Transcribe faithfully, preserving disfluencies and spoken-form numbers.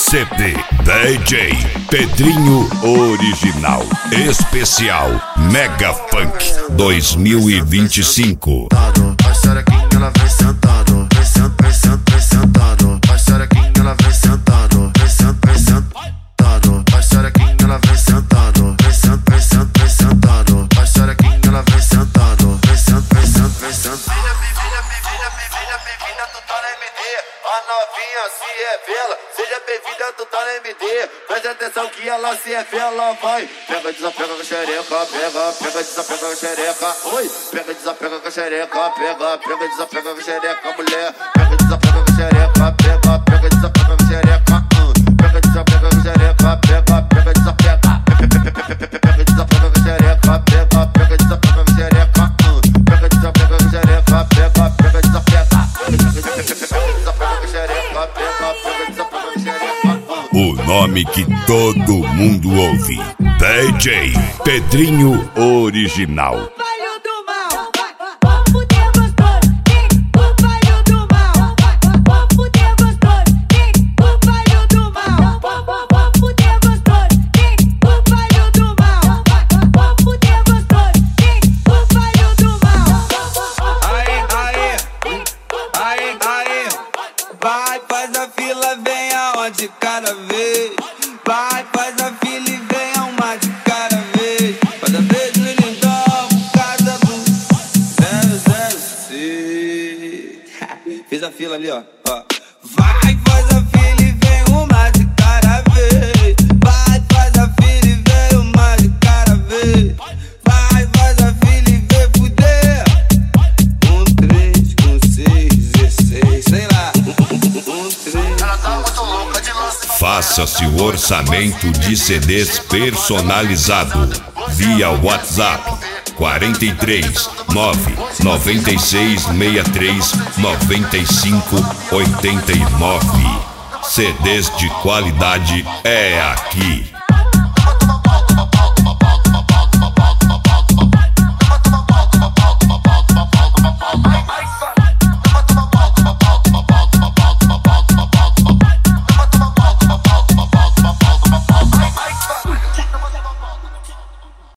C D D J Pedrinho Original Especial Mega Funk dois mil e vinte e cinco. Vai xerequinha, ela vem sentado, vem sentado, vem sentado, vem sentado. Vai xerequinha, ela vem sentado, vem sentado, vem sentado. Vai xerequinha, ela vem sentado, vem sentado, vem sentado, vem sentado. Vai xerequinha, ela vem sentado, vem sentado, vem sentado, vem sentado. Bem-vinda, bem-vinda, bem-vinda, bem-vinda, tu tá na M D. A novinha se revela, seja bem-vinda, tu tá na M D. Preste atenção que ela se revela, vai. Pega, desapega com a xereca, pega, pega, desapega com a xereca. Oi, pega, desapega com a xereca, pega, pega, desapega com a xereca, mulher. Pega, desapega com a xereca, pega, pega, desapega com a xereca. Pega, desapega com a xereca, pega, pega, desapega. Pega, desapega com a xereca, pega, pega, desapega com a xereca. Pega, desapega com a xereca, pega, pega, desapega. O nome que todo mundo ouve, D J Pedrinho Original. Vai, faz a fila, vem aonde cada vez. Vai, faz a fila e vem uma de cada vez. Cada vez no lindão, cada um zero zero seis. Fiz a fila ali, ó, ó. Vai, faz a fila e vem uma de cada vez. Vai, faz a fila e vem uma de cada vez. Vai, faz a fila e vem fuder. Um, três, um, seis, dezesseis, sei lá. Faça seu orçamento de C Ds personalizado via WhatsApp quarenta e três, nove, noventa e seis, sessenta e três, noventa e cinco, oitenta e nove. C Ds de qualidade é aqui.